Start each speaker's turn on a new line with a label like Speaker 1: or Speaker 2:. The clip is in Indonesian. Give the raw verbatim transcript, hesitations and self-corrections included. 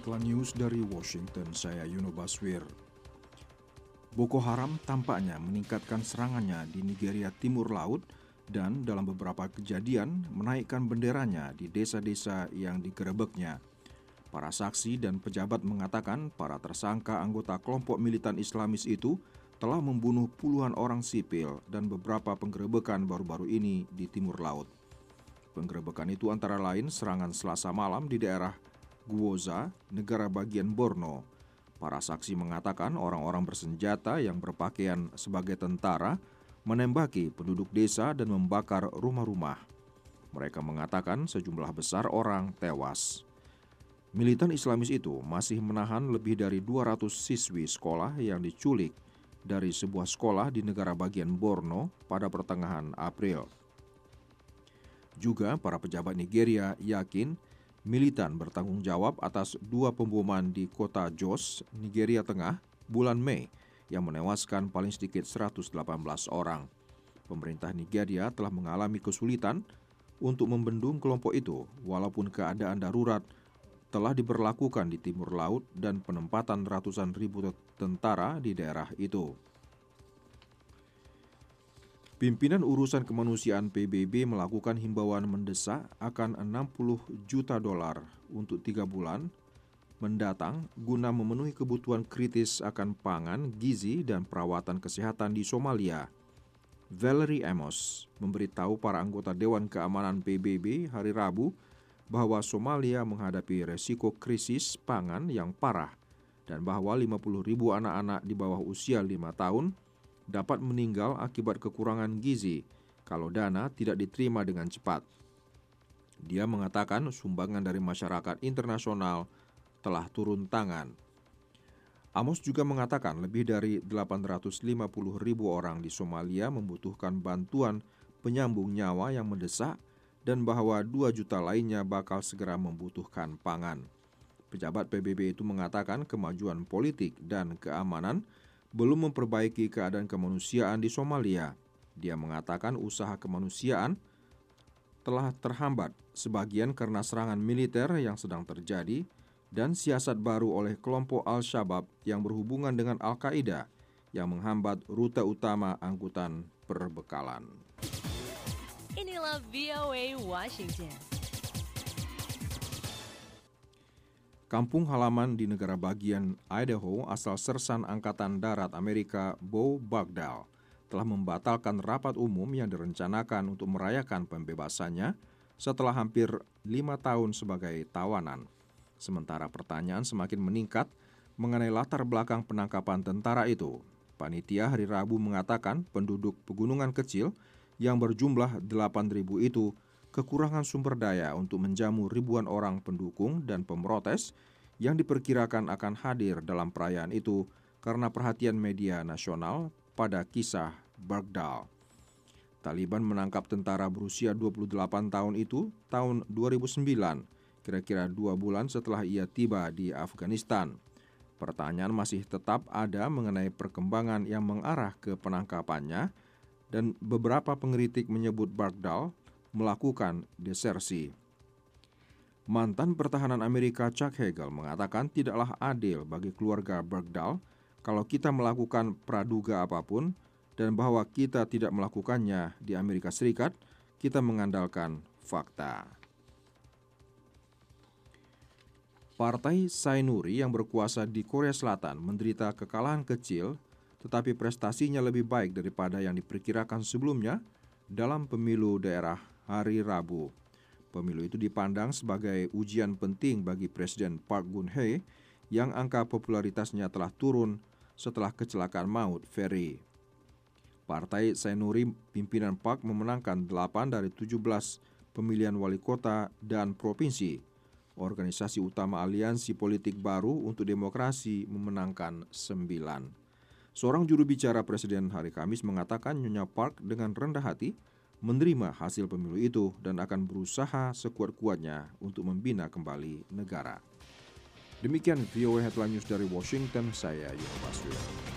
Speaker 1: Headline News dari Washington, saya Yuno Baswir. Boko Haram tampaknya meningkatkan serangannya di Nigeria Timur Laut dan dalam beberapa kejadian menaikkan benderanya di desa-desa yang digerebeknya. Para saksi dan pejabat mengatakan para tersangka anggota kelompok militan Islamis itu telah membunuh puluhan orang sipil dan beberapa penggerebekan baru-baru ini di Timur Laut. Penggerebekan itu antara lain serangan Selasa malam di daerah Gwoza, negara bagian Borno. Para saksi mengatakan orang-orang bersenjata yang berpakaian sebagai tentara menembaki penduduk desa dan membakar rumah-rumah. Mereka mengatakan sejumlah besar orang tewas. Militan Islamis itu masih menahan lebih dari dua ratus siswi sekolah yang diculik dari sebuah sekolah di negara bagian Borno pada pertengahan April. Juga para pejabat Nigeria yakin militan bertanggung jawab atas dua pemboman di kota Jos, Nigeria Tengah, bulan Mei yang menewaskan paling sedikit seratus delapan belas orang. Pemerintah Nigeria telah mengalami kesulitan untuk membendung kelompok itu walaupun keadaan darurat telah diberlakukan di Timur Laut dan penempatan ratusan ribu tentara di daerah itu. Pimpinan Urusan Kemanusiaan P B B melakukan himbauan mendesak akan enam puluh juta dolar untuk tiga bulan mendatang guna memenuhi kebutuhan kritis akan pangan, gizi, dan perawatan kesehatan di Somalia. Valerie Amos memberitahu para anggota Dewan Keamanan P B B hari Rabu bahwa Somalia menghadapi resiko krisis pangan yang parah dan bahwa lima puluh ribu anak-anak di bawah usia lima tahun dapat meninggal akibat kekurangan gizi kalau dana tidak diterima dengan cepat. Dia mengatakan sumbangan dari masyarakat internasional telah turun tangan. Amos juga mengatakan lebih dari delapan ratus lima puluh ribu orang di Somalia membutuhkan bantuan penyambung nyawa yang mendesak dan bahwa dua juta lainnya bakal segera membutuhkan pangan. Pejabat P B B itu mengatakan kemajuan politik dan keamanan belum memperbaiki keadaan kemanusiaan di Somalia. Dia mengatakan usaha kemanusiaan telah terhambat sebagian karena serangan militer yang sedang terjadi dan siasat baru oleh kelompok Al-Shabaab yang berhubungan dengan Al-Qaeda yang menghambat rute utama angkutan perbekalan.
Speaker 2: Inilah V O A Washington.
Speaker 1: Kampung halaman di negara bagian Idaho asal Sersan Angkatan Darat Amerika Bo Bagdal telah membatalkan rapat umum yang direncanakan untuk merayakan pembebasannya setelah hampir lima tahun sebagai tawanan. Sementara pertanyaan semakin meningkat mengenai latar belakang penangkapan tentara itu. Panitia hari Rabu mengatakan penduduk pegunungan kecil yang berjumlah delapan ribu itu kekurangan sumber daya untuk menjamu ribuan orang pendukung dan pemrotes yang diperkirakan akan hadir dalam perayaan itu karena perhatian media nasional pada kisah Bagdal. Taliban menangkap tentara berusia dua puluh delapan tahun itu tahun dua ribu sembilan, kira-kira dua bulan setelah ia tiba di Afghanistan. Pertanyaan masih tetap ada mengenai perkembangan yang mengarah ke penangkapannya dan beberapa pengkritik menyebut Bagdal melakukan desersi. Mantan pertahanan Amerika Chuck Hagel mengatakan tidaklah adil bagi keluarga Bagdal kalau kita melakukan praduga apapun dan bahwa kita tidak melakukannya di Amerika Serikat, kita mengandalkan fakta. Partai Sainuri yang berkuasa di Korea Selatan menderita kekalahan kecil, tetapi prestasinya lebih baik daripada yang diperkirakan sebelumnya dalam pemilu daerah hari Rabu. Pemilu itu dipandang sebagai ujian penting bagi Presiden Park Geun-hye yang angka popularitasnya telah turun setelah kecelakaan maut feri. Partai Sainuri pimpinan Park memenangkan delapan dari tujuh belas pemilihan wali kota dan provinsi. Organisasi utama Aliansi Politik Baru untuk Demokrasi memenangkan sembilan. Seorang juru bicara Presiden hari Kamis mengatakan Nyonya Park dengan rendah hati menerima hasil pemilu itu dan akan berusaha sekuat-kuatnya untuk membina kembali negara. Demikian V O A Headline News dari Washington, saya Yuno Baswir.